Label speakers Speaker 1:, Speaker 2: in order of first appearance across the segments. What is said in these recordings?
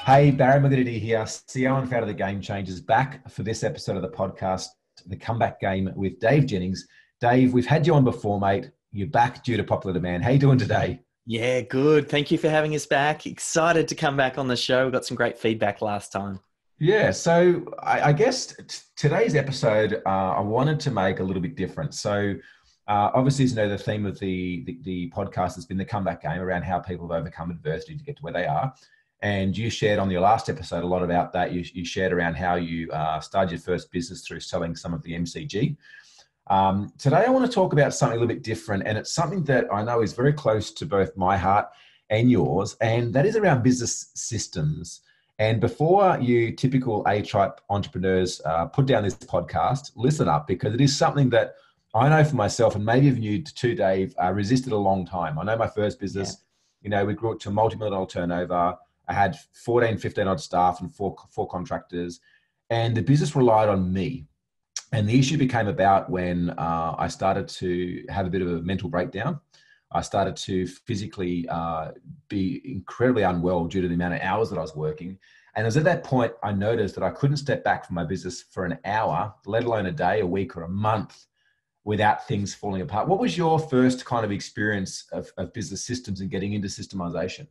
Speaker 1: Hey, Barry McGinnity here, CEO and founder of The Game Changers, back for this episode of the podcast, The Comeback Game with Dave Jennings. Dave, we've had you on before, mate. You're back due to popular demand. How you doing today?
Speaker 2: Yeah, good. Thank you for having us back. Excited to come back on the show. We got some great feedback last time.
Speaker 1: Yeah, so I guess today's episode, I wanted to make a little bit different. So obviously, as you know, the theme of the podcast has been the comeback game, around how people have overcome adversity to get to where they are. And you shared on your last episode a lot about that. You shared around how you started your first business through selling some of the MCG. Today, I want to talk about something a little bit different, and it's something that I know is very close to both my heart and yours, and that is around business systems. And before you typical A-type entrepreneurs put down this podcast, listen up, because it is something that I know for myself, and maybe even you too, Dave, resisted a long time. I know my first business, we grew it to a multi-million-dollar turnover. I had 14, 15 odd staff and four contractors, and the business relied on me. And the issue became about when I started to have a bit of a mental breakdown. I started to physically be incredibly unwell due to the amount of hours that I was working. And it was at that point I noticed that I couldn't step back from my business for an hour, let alone a day, a week, or a month, without things falling apart. What was your first kind of experience of business systems and getting into systemization?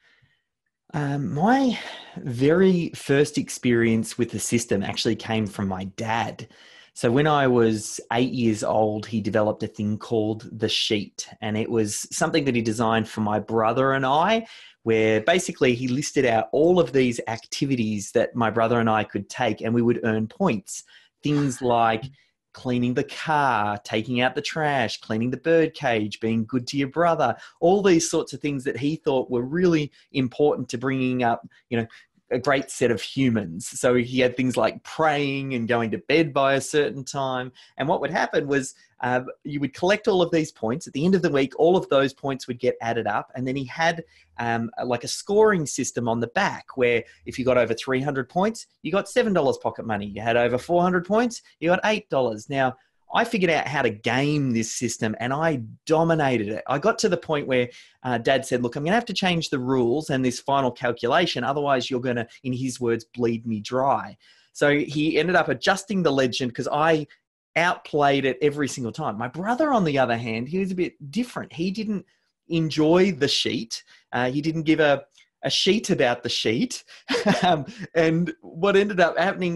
Speaker 2: My very first experience with the system actually came from my dad. So when I was 8 years old, he developed a thing called the Sheet, and it was something that he designed for my brother and I, where basically he listed out all of these activities that my brother and I could take, and we would earn points. Things like cleaning the car, taking out the trash, cleaning the bird cage, being good to your brother, all these sorts of things that he thought were really important to bringing up, a great set of humans. So he had things like praying and going to bed by a certain time. And what would happen was you would collect all of these points. At the end of the week, all of those points would get added up. And then he had like a scoring system on the back, where if you got over 300 points, you got $7 pocket money. You had over 400 points, you got $8. Now, I figured out how to game this system, and I dominated it. I got to the point where Dad said, look, I'm going to have to change the rules and this final calculation. Otherwise, you're going to, in his words, bleed me dry. So he ended up adjusting the legend because I outplayed it every single time. My brother, on the other hand, he was a bit different. He didn't enjoy the sheet. He didn't give a sheet about the sheet. And what ended up happening,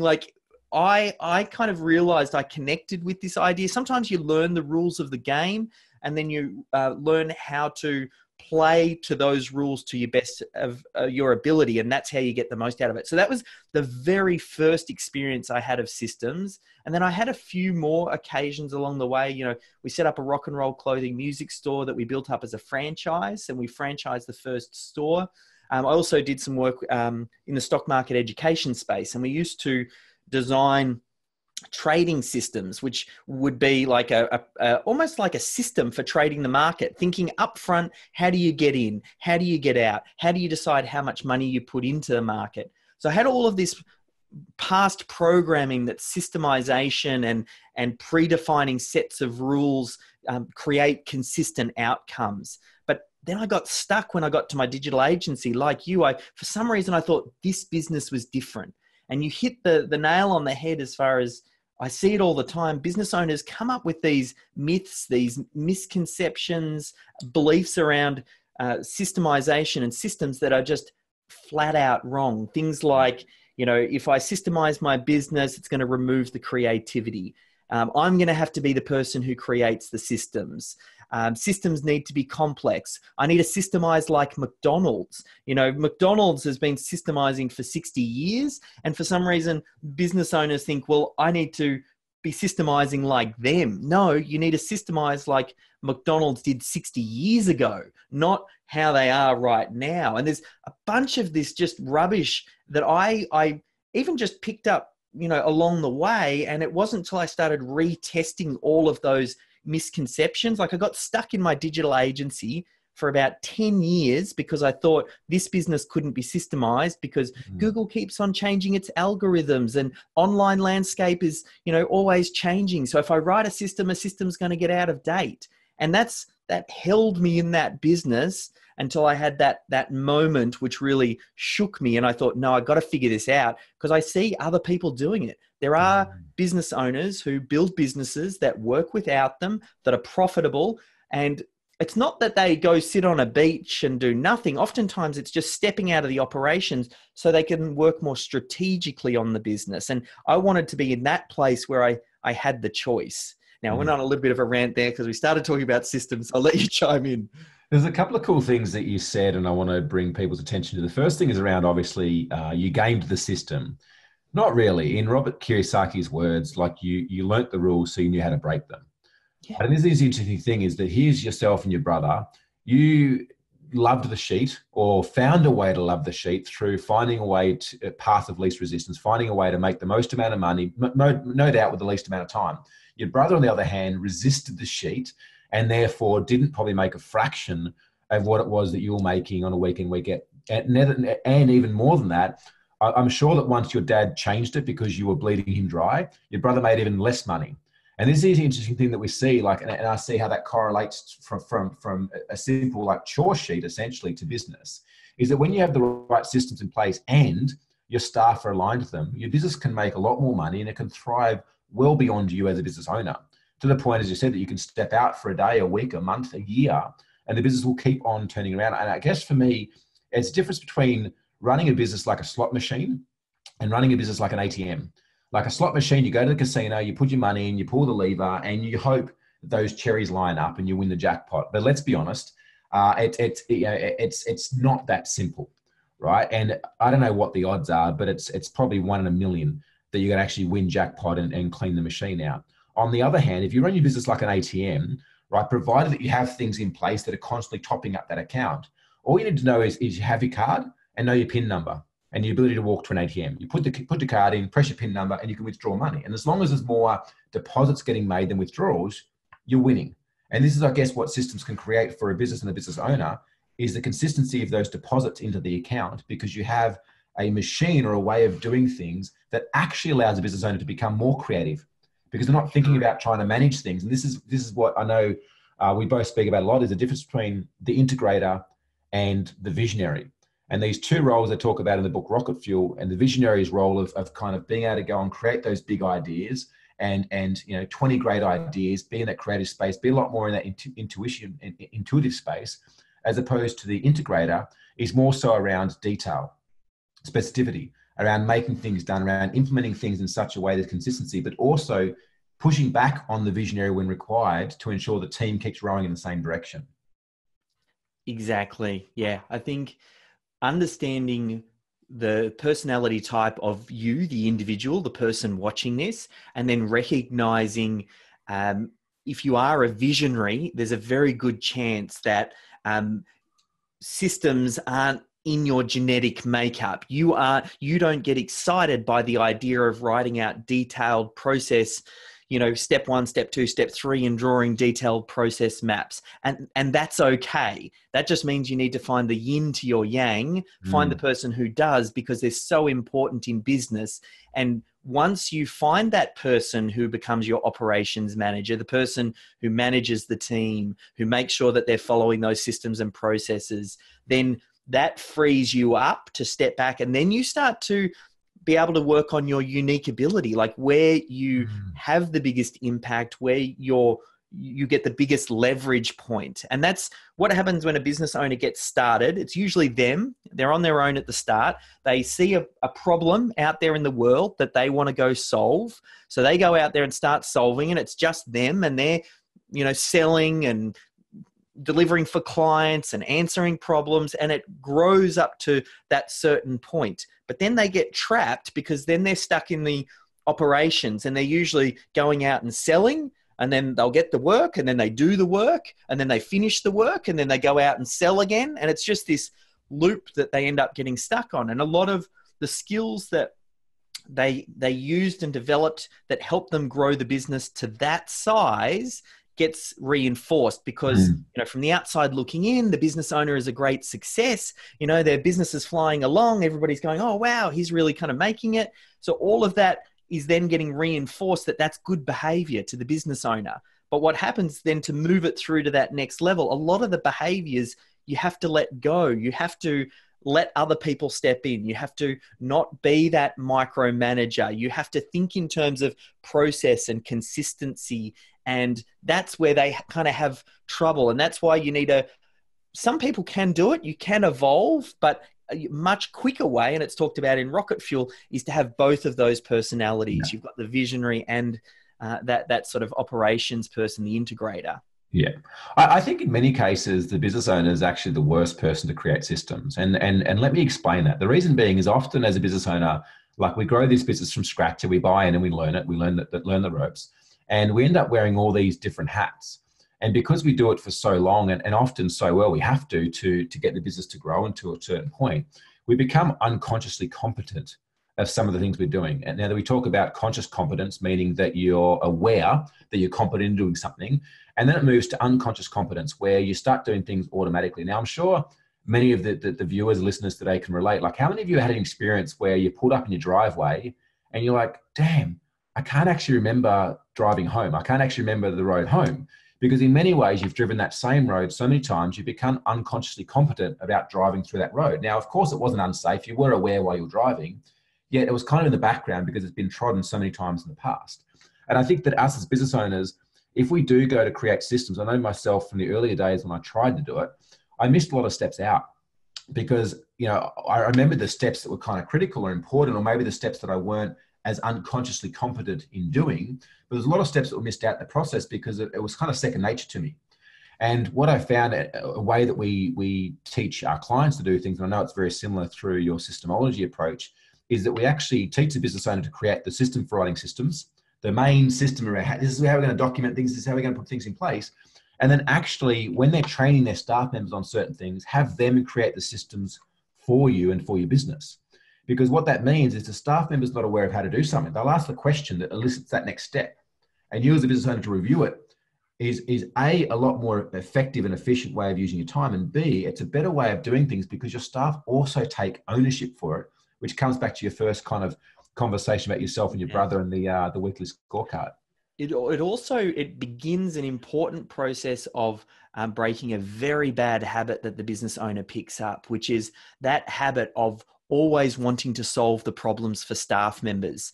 Speaker 2: I kind of realized I connected with this idea. Sometimes you learn the rules of the game, and then you learn how to play to those rules to your best of your ability, and that's how you get the most out of it. So that was the very first experience I had of systems. And then I had a few more occasions along the way. We set up a rock and roll clothing music store that we built up as a franchise, and we franchised the first store. I also did some work in the stock market education space, and we used to design trading systems, which would be like almost like a system for trading the market, thinking upfront, how do you get in? How do you get out? How do you decide how much money you put into the market? So I had all of this past programming that systemization and predefining sets of rules create consistent outcomes. But then I got stuck when I got to my digital agency. Like you, for some reason, I thought this business was different. And you hit the nail on the head as far as I see it all the time. Business owners come up with these myths, these misconceptions, beliefs around systemization and systems that are just flat out wrong. Things like, if I systemize my business, it's going to remove the creativity. I'm going to have to be the person who creates the systems. Systems need to be complex. I need to systemize like McDonald's. McDonald's has been systemizing for 60 years. And for some reason, business owners think, well, I need to be systemizing like them. No, you need to systemize like McDonald's did 60 years ago, not how they are right now. And there's a bunch of this just rubbish that I even just picked up, along the way. And it wasn't until I started retesting all of those misconceptions. Like I got stuck in my digital agency for about 10 years because I thought this business couldn't be systemized because Google keeps on changing its algorithms and online landscape is, always changing. So if I write a system's going to get out of date. And that's that held me in that business until I had that moment which really shook me. And I thought, no, I got to figure this out, because I see other people doing it. There are business owners who build businesses that work without them, that are profitable. And it's not that they go sit on a beach and do nothing. Oftentimes it's just stepping out of the operations so they can work more strategically on the business. And I wanted to be in that place where I had the choice. Now, I went on a little bit of a rant there because we started talking about systems. I'll let you chime in.
Speaker 1: There's a couple of cool things that you said, and I want to bring people's attention to. The first thing is around, obviously, you gamed the system. Not really. In Robert Kiyosaki's words, like you learnt the rules so you knew how to break them. Yeah. And this is the interesting thing, is that here's yourself and your brother. You loved the sheet, or found a way to love the sheet through finding a way to path of least resistance, finding a way to make the most amount of money, no doubt with the least amount of time. Your brother, on the other hand, resisted the sheet and therefore didn't probably make a fraction of what it was that you were making on a weekend. And even more than that, I'm sure that once your dad changed it because you were bleeding him dry, your brother made even less money. And this is the interesting thing that we see, like, and I see how that correlates from a simple like chore sheet essentially to business, is that when you have the right systems in place and your staff are aligned with them, your business can make a lot more money and it can thrive well beyond you as a business owner, to the point, as you said, that you can step out for a day, a week, a month, a year, and the business will keep on turning around. And I guess for me, it's the difference between running a business like a slot machine and running a business like an ATM. Like a slot machine, you go to the casino, you put your money in, you pull the lever, and you hope that those cherries line up and you win the jackpot. But let's be honest, it's not that simple, right? And I don't know what the odds are, but it's probably 1 in a million that you're going to actually win jackpot and clean the machine out. On the other hand, if you run your business like an ATM, right, provided that you have things in place that are constantly topping up that account, all you need to know is you have your card and know your PIN number and the ability to walk to an ATM. You put the card in, press your PIN number, and you can withdraw money. And as long as there's more deposits getting made than withdrawals, you're winning. And this is, I guess, what systems can create for a business and a business owner, is the consistency of those deposits into the account, because you have a machine or a way of doing things that actually allows a business owner to become more creative, because they're not thinking about trying to manage things. And this is what I know we both speak about a lot, is the difference between the integrator and the visionary. And these two roles I talk about in the book Rocket Fuel, and the visionary's role of kind of being able to go and create those big ideas and 20 great ideas, be in that creative space, be a lot more in that intuitive space, as opposed to the integrator is more so around detail, specificity, around making things done, around implementing things in such a way there's consistency, but also pushing back on the visionary when required to ensure the team keeps rowing in the same direction.
Speaker 2: Exactly. Yeah. I think understanding the personality type of you, the individual, the person watching this, and then recognizing if you are a visionary, there's a very good chance that systems aren't in your genetic makeup. You don't get excited by the idea of writing out detailed process, step 1, step 2, step 3, and drawing detailed process maps. And that's okay. That just means you need to find the yin to your yang, find the person who does, because they're so important in business. And once you find that person who becomes your operations manager, the person who manages the team, who makes sure that they're following those systems and processes, then that frees you up to step back, and then you start to be able to work on your unique ability, like where you have the biggest impact, where you get the biggest leverage point. And that's what happens when a business owner gets started. It's usually them. They're on their own at the start. They see a problem out there in the world that they want to go solve. So they go out there and start solving, and it's just them, and they're, selling and delivering for clients and answering problems, and it grows up to that certain point. But then they get trapped, because then they're stuck in the operations, and they're usually going out and selling, and then they'll get the work, and then they do the work, and then they finish the work, and then they go out and sell again. And it's just this loop that they end up getting stuck on. And a lot of the skills that they used and developed that helped them grow the business to that size gets reinforced, because from the outside looking in, the business owner is a great success. Their business is flying along. Everybody's going, oh, wow, he's really kind of making it. So all of that is then getting reinforced that that's good behavior to the business owner. But what happens then to move it through to that next level, a lot of the behaviors you have to let go. You have to let other people step in. You have to not be that micromanager. You have to think in terms of process and consistency. And that's where they kind of have trouble. And that's why you need some people can do it. You can evolve, but a much quicker way, and it's talked about in Rocket Fuel, is to have both of those personalities. Yeah. You've got the visionary and that sort of operations person, the integrator.
Speaker 1: Yeah. I think in many cases, the business owner is actually the worst person to create systems. And let me explain that. The reason being is often as a business owner, like we grow this business from scratch and we buy in and we learn it. We learn the ropes, and we end up wearing all these different hats. And because we do it for so long and often so well, we have to get the business to grow into a certain point, we become unconsciously competent of some of the things we're doing. And now that we talk about conscious competence, meaning that you're aware that you're competent in doing something, and then it moves to unconscious competence where you start doing things automatically. Now, I'm sure many of the viewers, listeners today can relate. Like, how many of you had an experience where you pulled up in your driveway and you're like, damn, I can't actually remember driving home. I can't actually remember the road home. Because in many ways, you've driven that same road so many times, you become unconsciously competent about driving through that road. Now, of course, it wasn't unsafe. You were aware while you were driving, yet it was kind of in the background because it's been trodden so many times in the past. And I think that us as business owners, if we do go to create systems, I know myself from the earlier days when I tried to do it, I missed a lot of steps out because, I remember the steps that were kind of critical or important, or maybe the steps that I weren't as unconsciously competent in doing, but there's a lot of steps that were missed out in the process because it was kind of second nature to me. And what I found, a way that we teach our clients to do things, and I know it's very similar through your systemology approach, is that we actually teach the business owner to create the system for writing systems, the main system around this is how we're going to document things, this is how we're going to put things in place. And then actually, when they're training their staff members on certain things, have them create the systems for you and for your business. Because what that means is the staff member's not aware of how to do something. They'll ask the question that elicits that next step. And you as a business owner to review it is A, a lot more effective and efficient way of using your time. And B, it's a better way of doing things because your staff also take ownership for it, which comes back to your first kind of conversation about yourself and your brother and the weekly scorecard.
Speaker 2: It begins an important process of breaking a very bad habit that the business owner picks up, which is that habit of always wanting to solve the problems for staff members.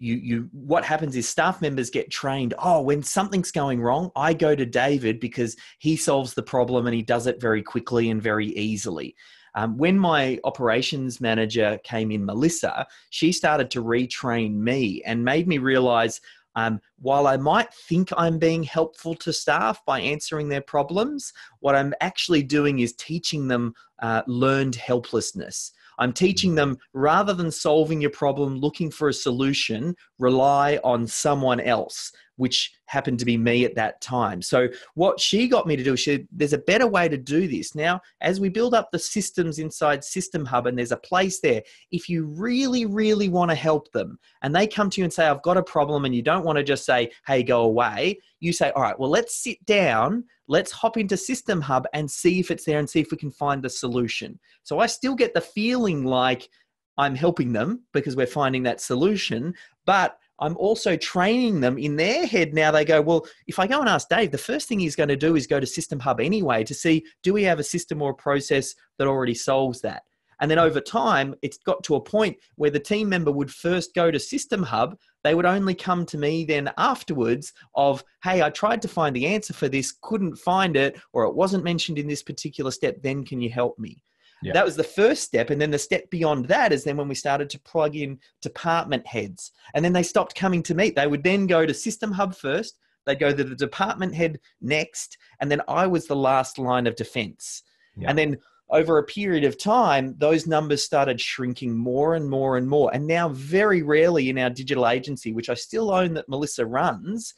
Speaker 2: What happens is staff members get trained. Oh, when something's going wrong, I go to David because he solves the problem and he does it very quickly and very easily. When my operations manager came in, Melissa, she started to retrain me and made me realize while I might think I'm being helpful to staff by answering their problems, what I'm actually doing is teaching them learned helplessness. I'm teaching them, rather than solving your problem, looking for a solution, rely on someone else, which happened to be me at that time. So what she got me to do, there's a better way to do this. Now, as we build up the systems inside System Hub, and there's a place there, if you really, really want to help them, and they come to you and say, I've got a problem, and you don't want to just say, hey, go away. You say, all right, well, let's sit down. Let's hop into System Hub and see if it's there and see if we can find the solution. So I still get the feeling like I'm helping them because we're finding that solution, but I'm also training them in their head. Now they go, well, if I go and ask Dave, the first thing he's going to do is go to System Hub anyway to see, do we have a system or a process that already solves that? And then over time, it's got to a point where the team member would first go to System Hub. They would only come to me then afterwards of, hey, I tried to find the answer for this, couldn't find it, or it wasn't mentioned in this particular step. Then can you help me? Yeah. That was the first step. And then the step beyond that is then when we started to plug in department heads. And then they stopped coming to me. They would then go to System Hub first. They'd go to the department head next. And then I was the last line of defense. Yeah. And then over a period of time, those numbers started shrinking more and more and more. And now very rarely in our digital agency, which I still own that Melissa runs,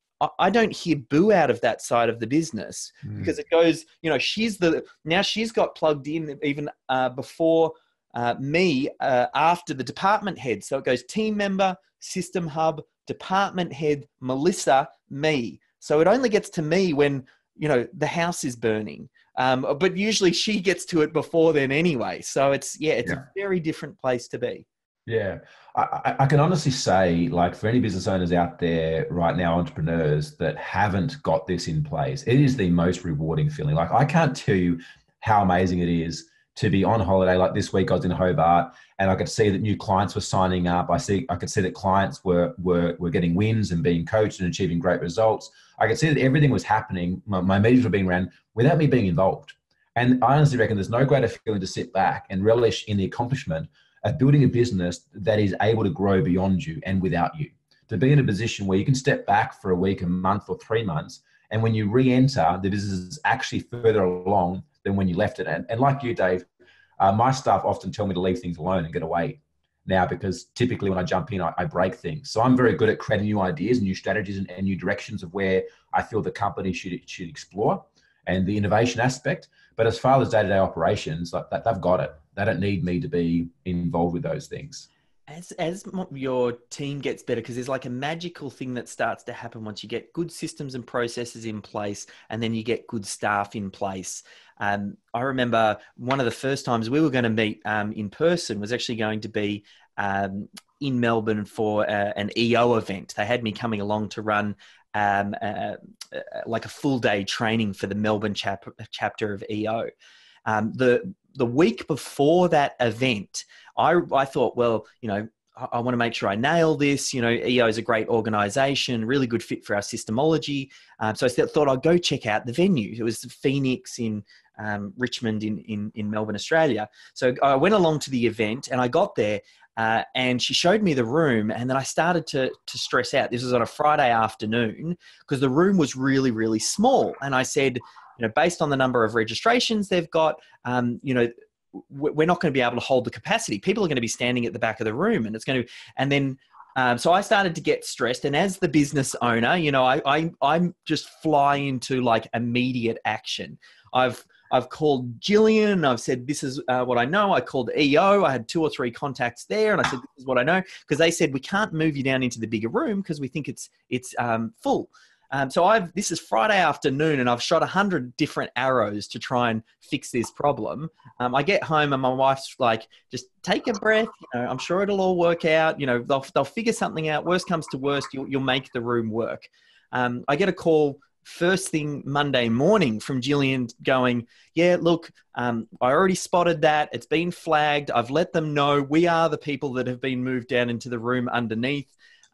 Speaker 2: I don't hear boo out of that side of the business because it goes, now she's got plugged in even before me after the department head. So it goes team member, System Hub, department head, Melissa, me. So it only gets to me when, the house is burning. But usually she gets to it before then anyway. So it's a very different place to be.
Speaker 1: Yeah, I can honestly say, like, for any business owners out there right now, entrepreneurs that haven't got this in place, it is the most rewarding feeling. Like, I can't tell you how amazing it is to be on holiday. Like this week, I was in Hobart, and I could see that new clients were signing up. I could see that clients were getting wins and being coached and achieving great results. I could see that everything was happening. My meetings were being ran without me being involved. And I honestly reckon there's no greater feeling to sit back and relish in the accomplishment of building a business that is able to grow beyond you and without you. To be in a position where you can step back for a week, a month, or 3 months, and when you re-enter, the business is actually further along than when you left it. And like you, Dave, my staff often tell me to leave things alone and get away now, because typically when I jump in, I break things. So I'm very good at creating new ideas, new strategies, and new directions of where I feel the company should explore and the innovation aspect. But as far as day-to-day operations, like that, they've got it. They don't need me to be involved with those things.
Speaker 2: As your team gets better, because there's like a magical thing that starts to happen once you get good systems and processes in place, and then you get good staff in place. I remember one of the first times we were going to meet in person was actually going to be in Melbourne for an EO event. They had me coming along to run like a full day training for the Melbourne chapter of EO. The week before that event, I thought, well, I want to make sure I nail this. EO is a great organization, really good fit for our systemology. So I thought I'd go check out the venue. It was the Phoenix in Richmond in Melbourne, Australia. So I went along to the event and I got there and she showed me the room, and then I started to stress out. This was on a Friday afternoon because the room was really, really small. And I said, based on the number of registrations they've got, we're not going to be able to hold the capacity. People are going to be standing at the back of the room, so I started to get stressed. And as the business owner, I'm just fly into like immediate action. I've called Jillian. I've said, this is what I know. I called EO. I had 2 or 3 contacts there. And I said, this is what I know. Because they said, we can't move you down into the bigger room because we think it's full. So this is Friday afternoon and I've shot 100 different arrows to try and fix this problem. I get home and my wife's like, just take a breath. I'm sure it'll all work out. They'll figure something out. Worst comes to worst, you'll make the room work. I get a call first thing Monday morning from Jillian going, yeah, look, I already spotted that. It's been flagged. I've let them know we are the people that have been moved down into the room underneath.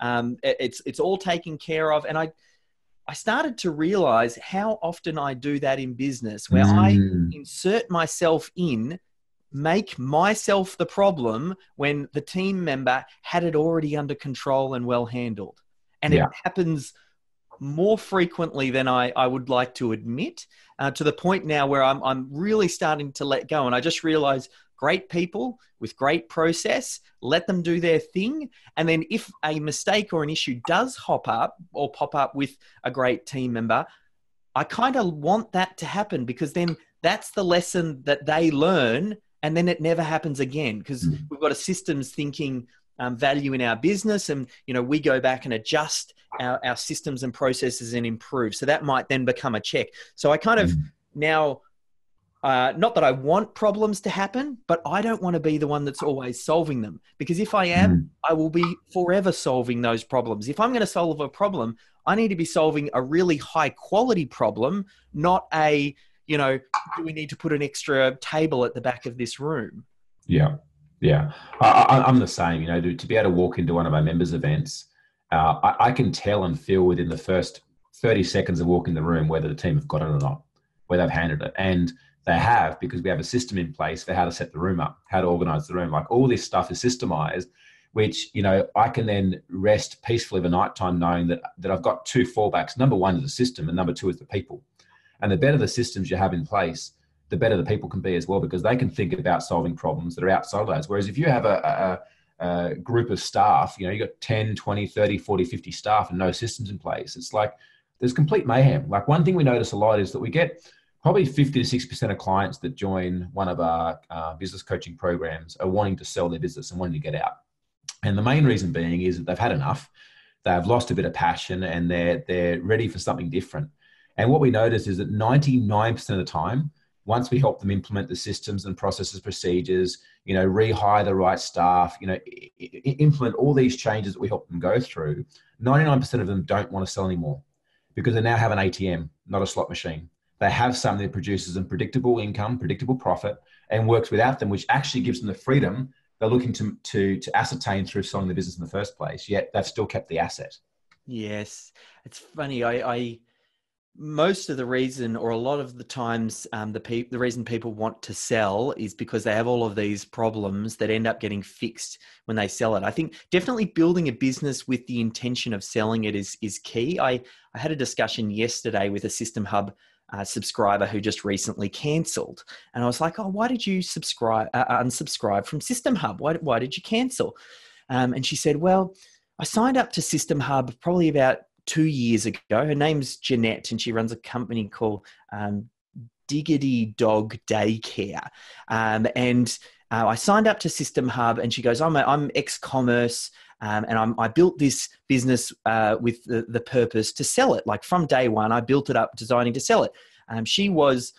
Speaker 2: It's all taken care of. And I started to realize how often I do that in business, where I insert myself in, make myself the problem when the team member had it already under control and well handled. And it happens more frequently than I would like to admit, to the point now where I'm really starting to let go. And I just realized great people with great process, let them do their thing. And then if a mistake or an issue does pop up with a great team member, I kind of want that to happen, because then that's the lesson that they learn, and then it never happens again, because we've got a systems thinking value in our business, and we go back and adjust our systems and processes and improve. So that might then become a check. So I kind of now, not that I want problems to happen, but I don't want to be the one that's always solving them, because if I am, I will be forever solving those problems. If I'm going to solve a problem, I need to be solving a really high quality problem, not a, do we need to put an extra table at the back of this room?
Speaker 1: Yeah. Yeah. I'm the same, to be able to walk into one of my members' events, I can tell and feel within the first 30 seconds of walking the room whether the team have got it or not, where they've handled it. And they have, because we have a system in place for how to set the room up, how to organize the room. Like, all this stuff is systemized, which, I can then rest peacefully of a nighttime knowing that I've got 2 fallbacks. Number 1 is the system, and number 2 is the people. And the better the systems you have in place, the better the people can be as well, because they can think about solving problems that are outside of those. Whereas if you have a group of staff, you got 10, 20, 30, 40, 50 staff and no systems in place, it's like there's complete mayhem. Like, one thing we notice a lot is that we get probably 50 to 60% of clients that join one of our business coaching programs are wanting to sell their business and wanting to get out. And the main reason being is that they've had enough. They've lost a bit of passion and they're ready for something different. And what we notice is that 99% of the time, once we help them implement the systems and processes, procedures, rehire the right staff, implement all these changes that we help them go through, 99% of them don't want to sell anymore because they now have an ATM, not a slot machine. They have something that produces them predictable income, predictable profit, and works without them, which actually gives them the freedom they're looking to ascertain through selling the business in the first place. Yet they've still kept the asset.
Speaker 2: Yes. It's funny. I most of the reason, or a lot of the times, the reason people want to sell is because they have all of these problems that end up getting fixed when they sell it. I think definitely building a business with the intention of selling it is key. I had a discussion yesterday with a System Hub subscriber who just recently cancelled, and I was like, "Oh, why did you unsubscribe from System Hub? Why did you cancel?" And she said, "Well, I signed up to System Hub probably about 2 years ago." Her name's Jeanette, and she runs a company called Diggity Dog Daycare. And I signed up to System Hub, and she goes, I'm ex-commerce, and I built this business with the purpose to sell it. Like from day one, I built it up designing to sell it. She was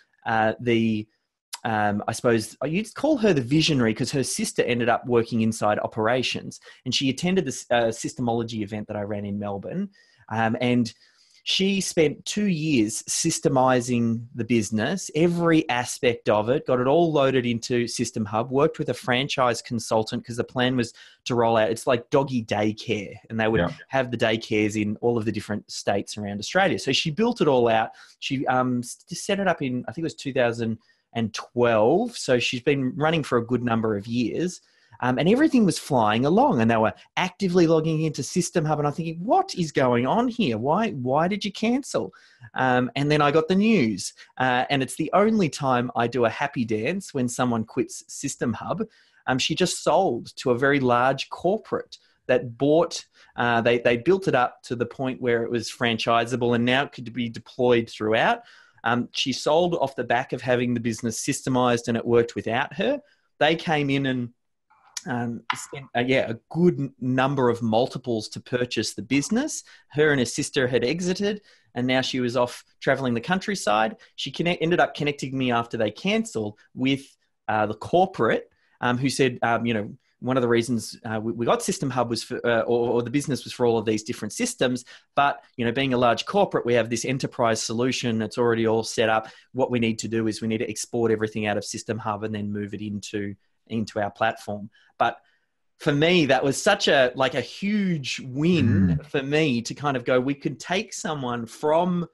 Speaker 2: I suppose you'd call her the visionary, because her sister ended up working inside operations, and she attended this systemology event that I ran in Melbourne. And she spent 2 years systemizing the business, every aspect of it, got it all loaded into System Hub, worked with a franchise consultant because the plan was to roll out. It's like doggy daycare, and they would have the daycares in all of the different states around Australia. So she built it all out. She set it up in, I think it was 2012. So she's been running for a good number of years. And everything was flying along, and they were actively logging into System Hub. And I'm thinking, what is going on here? Why did you cancel? And then I got the news, and it's the only time I do a happy dance when someone quits System Hub. She just sold to a very large corporate that bought. They built it up to the point where it was franchisable, and now it could be deployed throughout. She sold off the back of having the business systemized, and it worked without her. They came in and spent a good number of multiples to purchase the business. Her and her sister had exited, and now she was off traveling the countryside. She ended up connecting me after they cancelled with the corporate, who said, one of the reasons we got System Hub was for, or the business was for all of these different systems. But, being a large corporate, we have this enterprise solution that's already all set up. What we need to do is we need to export everything out of System Hub and then move it into our platform. But for me, that was such a huge win for me to kind of go, we could take someone from,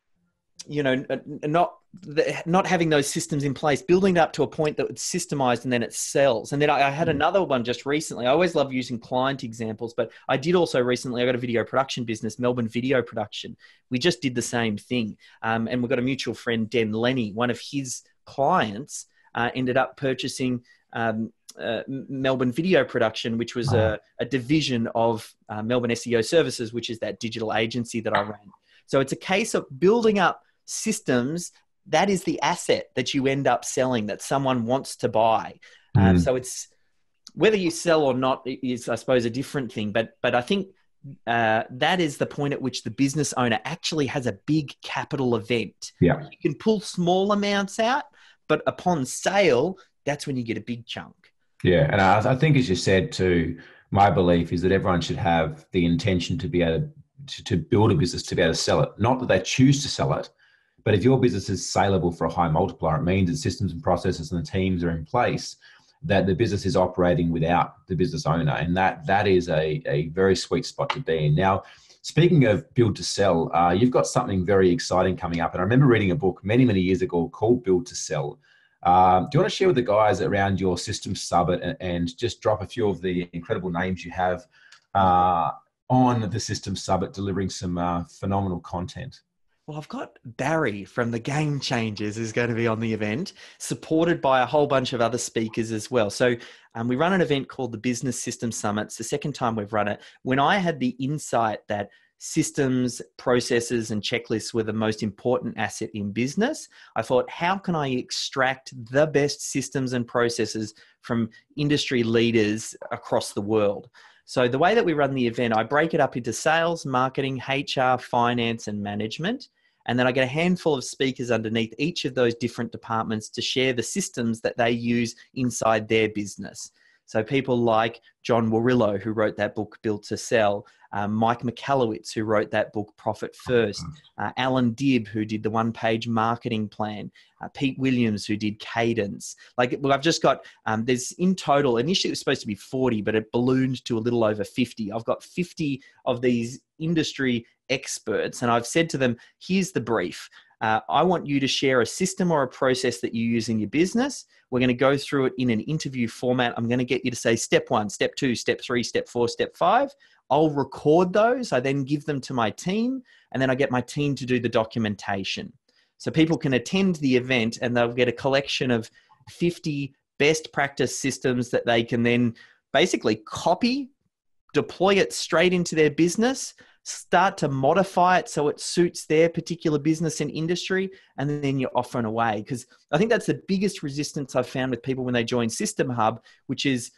Speaker 2: not having those systems in place, building it up to a point that it's systemized, and then it sells. And then I had another one just recently. I always love using client examples, but I did also recently, I got a video production business, Melbourne Video Production. We just did the same thing. And we've got a mutual friend, Den Lenny. One of his clients ended up purchasing Melbourne Video Production, which was a division of Melbourne SEO Services, which is that digital agency that I ran. So it's a case of building up systems. That is the asset that you end up selling, that someone wants to buy. So it's whether you sell or not is, I suppose, a different thing. But I think that is the point at which the business owner actually has a big capital event.
Speaker 1: Yeah.
Speaker 2: You can pull small amounts out, but upon sale, that's when you get a big chunk.
Speaker 1: Yeah. And I think, as you said too, my belief is that everyone should have the intention to be able to build a business, to be able to sell it. Not that they choose to sell it, but if your business is saleable for a high multiplier, it means that systems and processes and the teams are in place, that the business is operating without the business owner. And that is a very sweet spot to be in. Now, speaking of build to sell, you've got something very exciting coming up. And I remember reading a book many, many years ago called Build to Sell. Do you want to share with the guys around your System Summit and just drop a few of the incredible names you have on the System Summit delivering some phenomenal content?
Speaker 2: Well, I've got Barry from the Game Changers is going to be on the event, supported by a whole bunch of other speakers as well. So we run an event called the Business System Summit. It's the second time we've run it. When I had the insight that systems, processes, and checklists were the most important asset in business, I thought, how can I extract the best systems and processes from industry leaders across the world? So the way that we run the event, I break it up into sales, marketing, HR, finance, and management. And then I get a handful of speakers underneath each of those different departments to share the systems that they use inside their business. So people like John Warillo, who wrote that book, Built to Sell, Mike Michalowicz, who wrote that book, Profit First, Alan Dibb, who did the one-page marketing plan, Pete Williams, who did Cadence. Well, I've just got, there's in total, initially it was supposed to be 40, but it ballooned to a little over 50. I've got 50 of these industry experts, and I've said to them, here's the brief. I want you to share a system or a process that you use in your business. We're going to go through it in an interview format. I'm going to get you to say step 1, step 2, step 3, step 4, step 5. I'll record those. I then give them to my team, and then I get my team to do the documentation. So people can attend the event and they'll get a collection of 50 best practice systems that they can then basically copy, deploy it straight into their business, start to modify it so it suits their particular business and industry, and then you're off and away. Because I think that's the biggest resistance I've found with people when they join System Hub, which is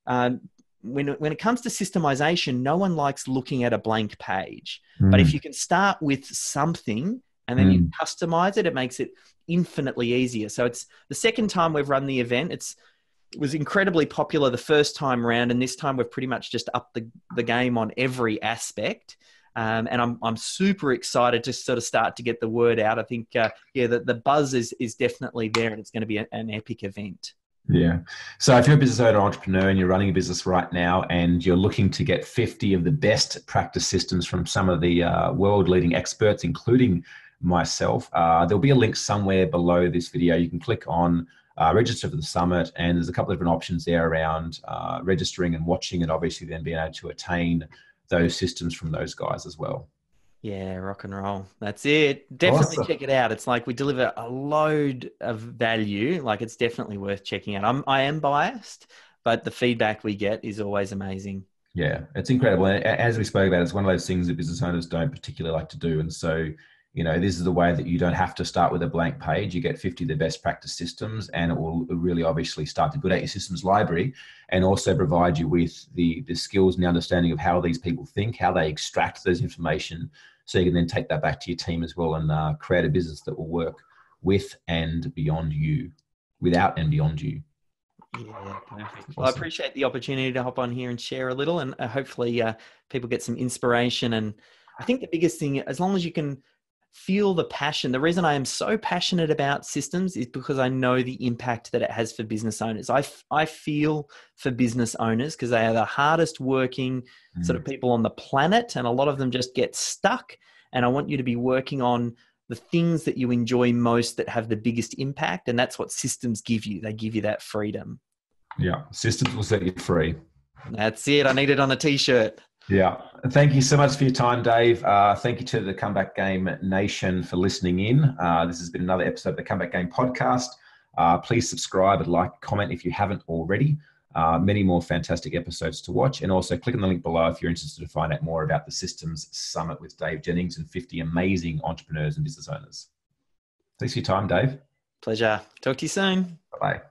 Speaker 2: when it comes to systemization, no one likes looking at a blank page. But if you can start with something and then you customize it, it makes it infinitely easier. So it's the second time we've run the event. It was incredibly popular the first time round, and this time we've pretty much just upped the game on every aspect. And I'm super excited to sort of start to get the word out. I think, the buzz is definitely there, and it's going to be an epic event.
Speaker 1: Yeah. So if you're a business owner or entrepreneur and you're running a business right now and you're looking to get 50 of the best practice systems from some of the world leading experts, including myself, there'll be a link somewhere below this video. You can click on register for the summit, and there's a couple of different options there around registering and watching, and obviously then being able to attain those systems from those guys as well.
Speaker 2: Yeah, rock and roll. That's it. Definitely
Speaker 1: Awesome.
Speaker 2: check it out. It's like we deliver a load of value. Like, it's definitely worth checking out. I am biased, but the feedback we get is always amazing.
Speaker 1: Yeah, it's incredible. And as we spoke about, it's one of those things that business owners don't particularly like to do. And so, this is the way that you don't have to start with a blank page. You get 50 of the best practice systems, and it will really obviously start to build out your systems library and also provide you with the skills and the understanding of how these people think, how they extract those information, so you can then take that back to your team as well and create a business that will work with and beyond you, without and beyond you.
Speaker 2: Yeah, perfect. Well, I appreciate the opportunity to hop on here and share a little, and hopefully people get some inspiration. And I think the biggest thing, as long as you can feel the passion, the reason I am so passionate about systems is because I know the impact that it has for business owners. I feel for business owners because they are the hardest working sort of people on the planet, and a lot of them just get stuck. And I want you to be working on the things that you enjoy most that have the biggest impact. And that's what systems give you. They give you that freedom.
Speaker 1: Yeah. Systems will set you free.
Speaker 2: That's it. I need it on a t-shirt.
Speaker 1: Yeah. Thank you so much for your time, Dave. Thank you to the Comeback Game Nation for listening in. This has been another episode of the Comeback Game podcast. Please subscribe and like, comment if you haven't already. Many more fantastic episodes to watch. And also click on the link below if you're interested to find out more about the Systems Summit with Dave Jennings and 50 amazing entrepreneurs and business owners. Thanks for your time, Dave.
Speaker 2: Pleasure. Talk to you soon.
Speaker 1: Bye-bye.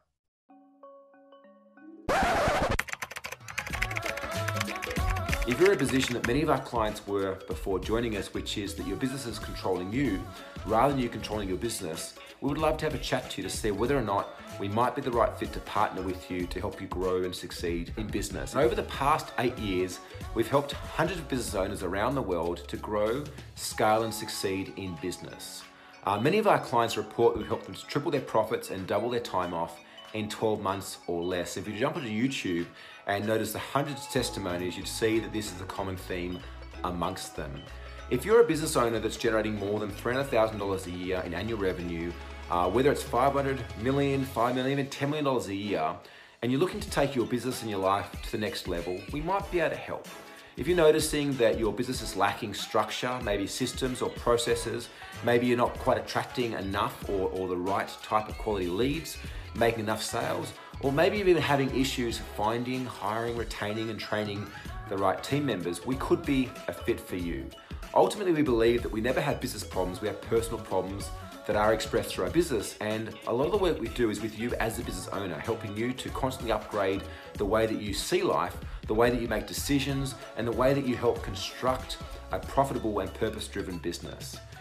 Speaker 3: If you're in a position that many of our clients were before joining us, which is that your business is controlling you rather than you controlling your business, we would love to have a chat to you to see whether or not we might be the right fit to partner with you to help you grow and succeed in business. And over the past 8 years, we've helped hundreds of business owners around the world to grow, scale, and succeed in business. Many of our clients report we've helped them to triple their profits and double their time off in 12 months or less. If you jump onto YouTube and notice the hundreds of testimonies, you'd see that this is a common theme amongst them. If you're a business owner that's generating more than $300,000 a year in annual revenue, whether it's $500 million, $5 million, even $10 million a year, and you're looking to take your business and your life to the next level, we might be able to help. If you're noticing that your business is lacking structure, maybe systems or processes, maybe you're not quite attracting enough or the right type of quality leads, making enough sales, or maybe you're even having issues finding, hiring, retaining, and training the right team members, we could be a fit for you. Ultimately, we believe that we never have business problems, we have personal problems that are expressed through our business. And a lot of the work we do is with you as a business owner, helping you to constantly upgrade the way that you see life, the way that you make decisions, and the way that you help construct a profitable and purpose-driven business.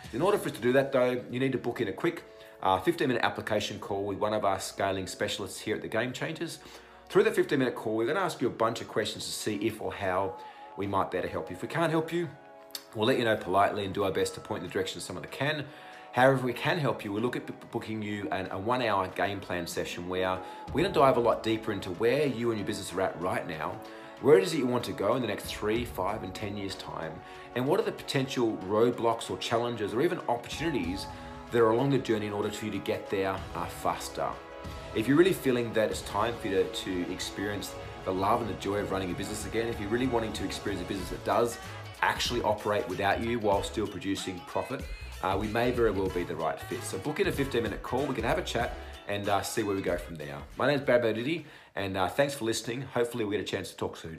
Speaker 3: In order for us to do that though, you need to book in a quick 15-minute application call with one of our scaling specialists here at the Game Changers. Through the 15-minute call, we're going to ask you a bunch of questions to see if or how we might better help you. If we can't help you, we'll let you know politely and do our best to point in the direction of someone that can. However, if we can help you, we'll look at booking you a 1-hour game plan session where we're going to dive a lot deeper into where you and your business are at right now, where it is that you want to go in the next 3, 5, and 10 years' time, and what are the potential roadblocks or challenges or even opportunities that are along the journey in order for you to get there faster. If you're really feeling that it's time for you to experience the love and the joy of running a business again, if you're really wanting to experience a business that does actually operate without you while still producing profit, we may very well be the right fit. So book in a 15-minute call, we can have a chat and see where we go from there. My name is Barry Bodidi, and thanks for listening. Hopefully we'll get a chance to talk soon.